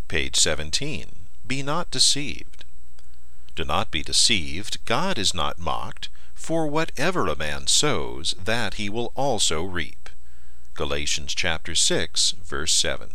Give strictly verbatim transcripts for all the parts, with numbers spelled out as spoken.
Page seventeen. Be not deceived. Do not be deceived, God is not mocked, for whatever a man sows, that he will also reap. Galatians chapter six, verse seven.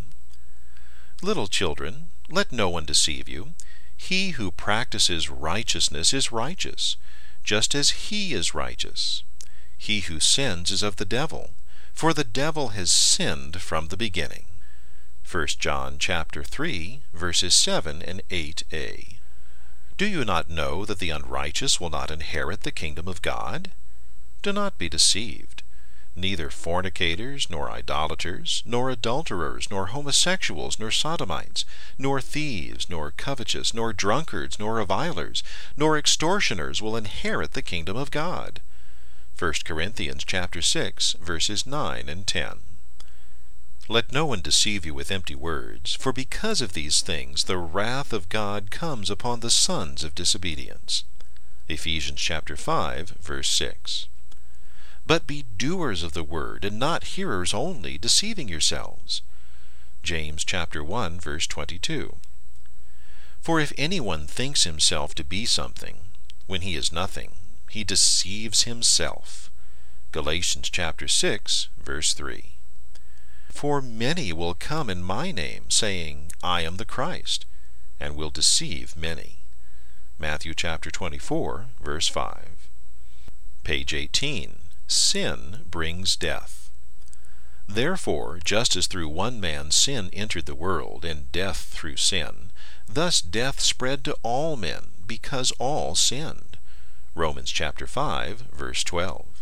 Little children, let no one deceive you. He who practices righteousness is righteous, just as he is righteous. He who sins is of the devil, for the devil has sinned from the beginning. First John chapter three, verses seven and eight a. Do you not know that the unrighteous will not inherit the kingdom of God? Do not be deceived. Neither fornicators, nor idolaters, nor adulterers, nor homosexuals, nor sodomites, nor thieves, nor covetous, nor drunkards, nor revilers, nor extortioners will inherit the kingdom of God. First Corinthians chapter six, verses nine and ten. Let no one deceive you with empty words, for because of these things the wrath of God comes upon the sons of disobedience. Ephesians chapter five, verse six. But be doers of the word, and not hearers only, deceiving yourselves. James chapter one, verse twenty-two. For if anyone thinks himself to be something, when he is nothing, he deceives himself. Galatians chapter six, verse three. For many will come in my name, saying, I am the Christ, and will deceive many. Matthew chapter twenty-four, verse five. Page eighteen. Sin brings death. Therefore, just as through one man sin entered the world, and death through sin, thus death spread to all men, because all sinned. Romans chapter five, verse twelve.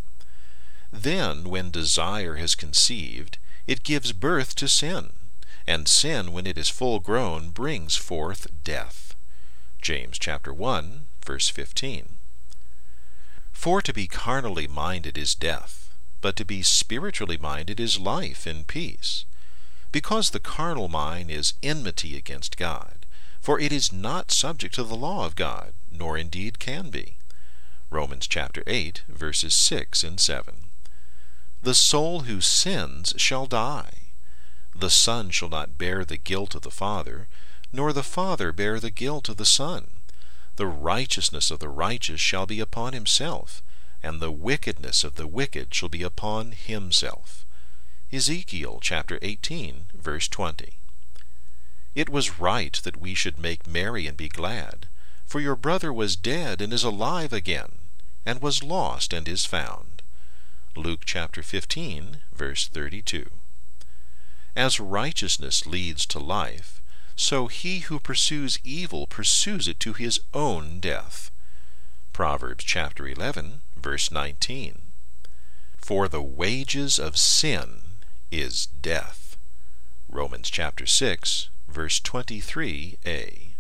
Then, when desire has conceived, it gives birth to sin, and sin, when it is full grown, brings forth death. James chapter one, verse fifteen. For to be carnally minded is death, but to be spiritually minded is life and peace. Because the carnal mind is enmity against God, for it is not subject to the law of God, nor indeed can be. Romans chapter eight, verses six and seven. The soul who sins shall die. The Son shall not bear the guilt of the Father, nor the Father bear the guilt of the Son. The righteousness of the righteous shall be upon himself, and the wickedness of the wicked shall be upon himself. Ezekiel chapter eighteen, verse twenty. It was right that we should make merry and be glad, for your brother was dead and is alive again, and was lost and is found. Luke chapter fifteen, verse thirty-two. As righteousness leads to life, so he who pursues evil pursues it to his own death. Proverbs chapter eleven, verse nineteen. For the wages of sin is death. Romans chapter six, verse twenty-three a.